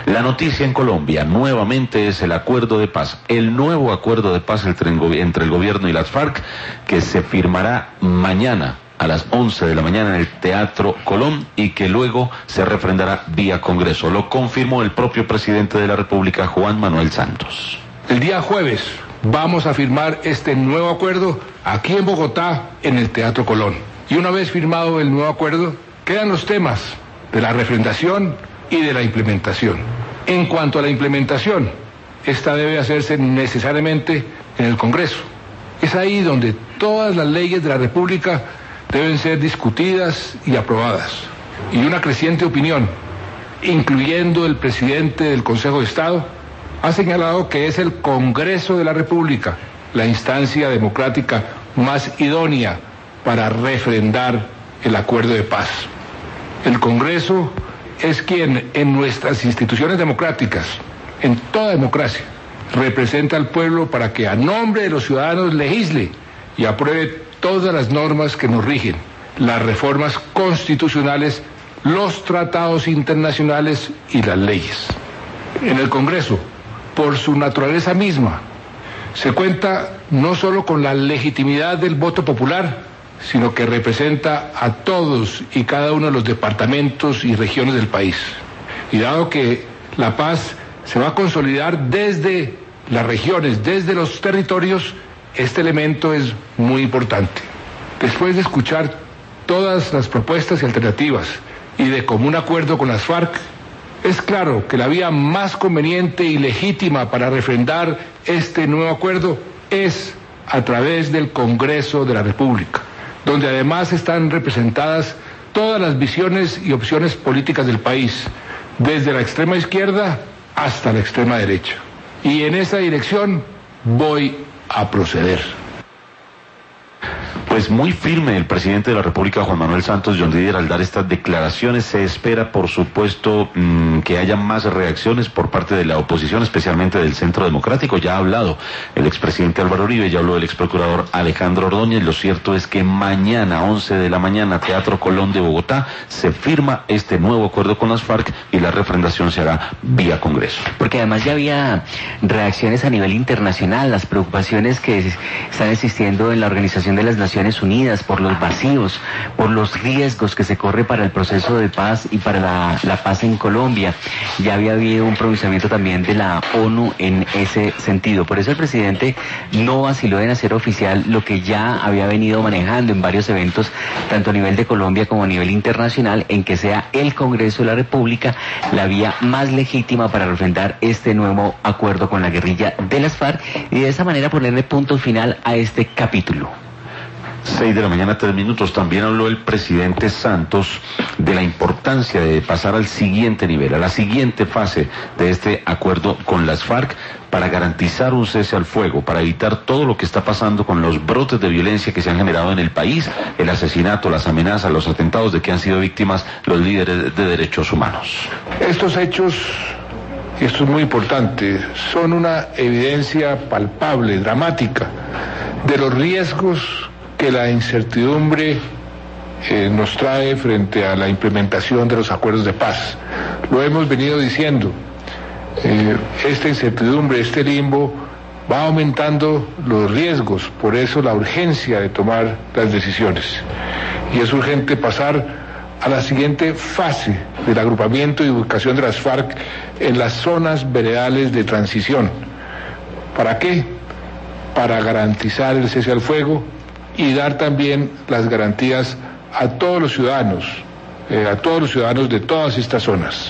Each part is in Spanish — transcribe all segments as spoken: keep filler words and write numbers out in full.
La noticia en Colombia nuevamente es el acuerdo de paz, el nuevo acuerdo de paz entre el gobierno y las FARC, que se firmará mañana a las once de la mañana en el Teatro Colón y que luego se refrendará vía Congreso. Lo confirmó el propio presidente de la República, Juan Manuel Santos. El día jueves vamos a firmar este nuevo acuerdo aquí en Bogotá, en el Teatro Colón. Y una vez firmado el nuevo acuerdo, quedan los temas de la refrendación y de la implementación. En cuanto a la implementación, esta debe hacerse necesariamente en el Congreso. Es ahí donde todas las leyes de la República deben ser discutidas y aprobadas. Y una creciente opinión, incluyendo el presidente del Consejo de Estado, ha señalado que es el Congreso de la República la instancia democrática más idónea para refrendar el acuerdo de paz. El Congreso es quien en nuestras instituciones democráticas, en toda democracia, representa al pueblo para que a nombre de los ciudadanos legisle y apruebe todas las normas que nos rigen, las reformas constitucionales, los tratados internacionales y las leyes. En el Congreso, por su naturaleza misma, se cuenta no solo con la legitimidad del voto popular, sino que representa a todos y cada uno de los departamentos y regiones del país. Y dado que la paz se va a consolidar desde las regiones, desde los territorios, este elemento es muy importante. Después de escuchar todas las propuestas y alternativas y de común acuerdo con las FARC, es claro que la vía más conveniente y legítima para refrendar este nuevo acuerdo es a través del Congreso de la República, donde además están representadas todas las visiones y opciones políticas del país, desde la extrema izquierda hasta la extrema derecha. Y en esa dirección voy a proceder. Pues muy firme el presidente de la República, Juan Manuel Santos, John Didier, al dar estas declaraciones. Se espera, por supuesto, mmm, que haya más reacciones por parte de la oposición, especialmente del Centro Democrático. Ya ha hablado el expresidente Álvaro Uribe, ya habló el exprocurador Alejandro Ordóñez. Lo cierto es que mañana, once de la mañana, Teatro Colón de Bogotá, se firma este nuevo acuerdo con las FARC y la refrendación se hará vía Congreso. Porque además ya había reacciones a nivel internacional, las preocupaciones que están existiendo en la Organización de las Naciones Unidas por los vacíos, por los riesgos que se corre para el proceso de paz y para la, la paz en Colombia. Ya había habido un pronunciamiento también de la ONU en ese sentido. Por eso el presidente no vaciló en hacer oficial lo que ya había venido manejando en varios eventos, tanto a nivel de Colombia como a nivel internacional, en que sea el Congreso de la República la vía más legítima para refrendar este nuevo acuerdo con la guerrilla de las FARC y de esa manera ponerle punto final a este capítulo. Seis de la mañana, tres minutos. También habló el presidente Santos de la importancia de pasar al siguiente nivel, a la siguiente fase de este acuerdo con las FARC para garantizar un cese al fuego, para evitar todo lo que está pasando con los brotes de violencia que se han generado en el país, el asesinato, las amenazas, los atentados de que han sido víctimas los líderes de derechos humanos. Estos hechos, y esto es muy importante, son una evidencia palpable, dramática, de los riesgos que la incertidumbre eh, nos trae frente a la implementación de los acuerdos de paz. Lo hemos venido diciendo, eh, esta incertidumbre, este limbo, va aumentando los riesgos, por eso la urgencia de tomar las decisiones. Y es urgente pasar a la siguiente fase del agrupamiento y ubicación de las FARC en las zonas veredales de transición. ¿Para qué? Para garantizar el cese al fuego y dar también las garantías a todos los ciudadanos, eh, a todos los ciudadanos de todas estas zonas.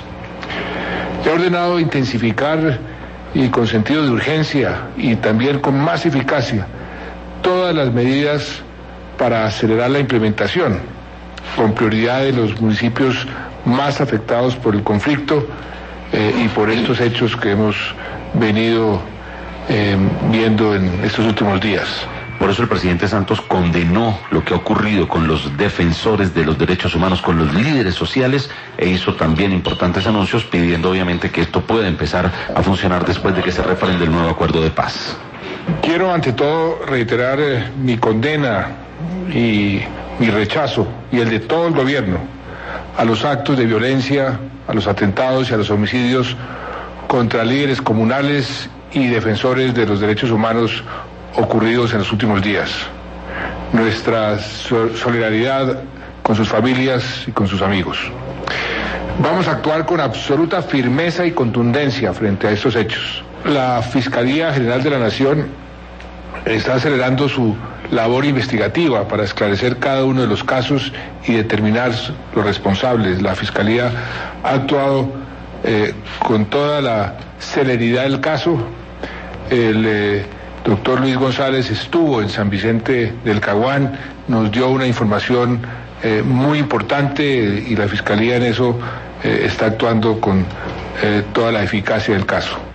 He ordenado intensificar y con sentido de urgencia y también con más eficacia todas las medidas para acelerar la implementación, con prioridad de los municipios más afectados por el conflicto eh, y por estos hechos que hemos venido eh, viendo en estos últimos días. Por eso el presidente Santos condenó lo que ha ocurrido con los defensores de los derechos humanos, con los líderes sociales, e hizo también importantes anuncios pidiendo obviamente que esto pueda empezar a funcionar después de que se refrende el nuevo acuerdo de paz. Quiero ante todo reiterar eh, mi condena y mi rechazo, y el de todo el gobierno, a los actos de violencia a los atentados y a los homicidios contra líderes comunales y defensores de los derechos humanos ocurridos en los últimos días. Nuestra solidaridad con sus familias y con sus amigos. Vamos a actuar con absoluta firmeza y contundencia frente a estos hechos. La Fiscalía General de la Nación está acelerando su labor investigativa para esclarecer cada uno de los casos y determinar los responsables. La Fiscalía ha actuado eh, con toda la celeridad del caso. El eh, doctor Luis González estuvo en San Vicente del Caguán, nos dio una información eh, muy importante y la Fiscalía en eso eh, está actuando con eh, toda la eficacia del caso.